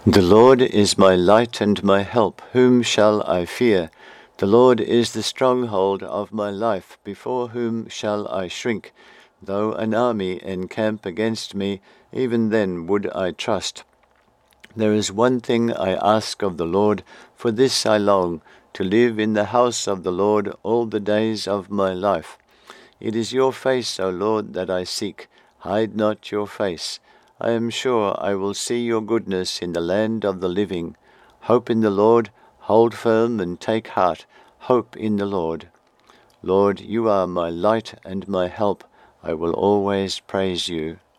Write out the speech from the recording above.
The Lord is my light and my help. Whom shall I fear? The Lord is the stronghold of my life. Before whom shall I shrink? Though an army encamp against me, even then would I trust. There is one thing I ask of the Lord, for this I long, to live in the house of the Lord all the days of my life. It is your face, O Lord, that I seek. Hide not your face. I am sure I will see your goodness in the land of the living. Hope in the Lord, hold firm and take heart. Hope in the Lord. Lord, you are my light and my help. I will always praise you.